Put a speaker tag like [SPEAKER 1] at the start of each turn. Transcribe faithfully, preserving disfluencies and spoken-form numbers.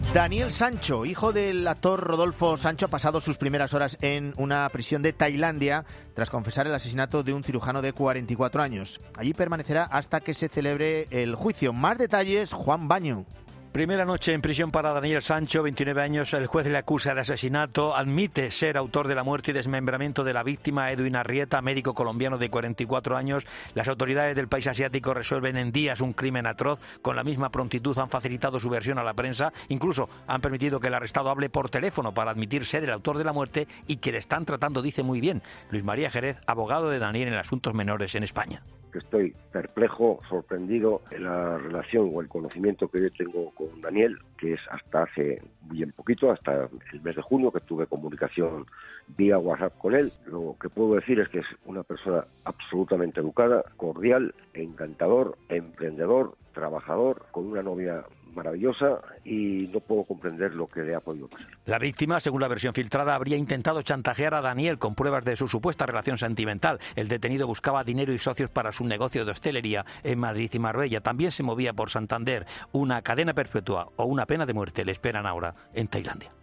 [SPEAKER 1] Daniel Sancho, hijo del actor Rodolfo Sancho, ha pasado sus primeras horas en una prisión de Tailandia tras confesar el asesinato de un cirujano de cuarenta y cuatro años. Allí permanecerá hasta que se celebre el juicio. Más detalles, Juan Baño.
[SPEAKER 2] Primera noche en prisión para Daniel Sancho, veintinueve años. El juez le acusa de asesinato, admite ser autor de la muerte y desmembramiento de la víctima. Edwin Arrieta, médico colombiano de cuarenta y cuatro años. Las autoridades del país asiático resuelven en días un crimen atroz. Con la misma prontitud han facilitado su versión a la prensa. Incluso han permitido que el arrestado hable por teléfono para admitir ser el autor de la muerte y que le están tratando, dice, muy bien. Luis María Jerez, abogado de Daniel en asuntos menores en España.
[SPEAKER 3] Estoy perplejo, sorprendido en la relación o el conocimiento que yo tengo con Daniel, que es hasta hace bien poquito, hasta el mes de junio, que tuve comunicación vía WhatsApp con él. Lo que puedo decir es que es una persona absolutamente educada, cordial, encantador, emprendedor, trabajador, con una novia maravillosa, y no puedo comprender lo que le ha podido pasar.
[SPEAKER 2] La víctima, según la versión filtrada, habría intentado chantajear a Daniel con pruebas de su supuesta relación sentimental. El detenido buscaba dinero y socios para su negocio de hostelería en Madrid y Marbella. También se movía por Santander. Una cadena perpetua o una pena de muerte le esperan ahora en Tailandia.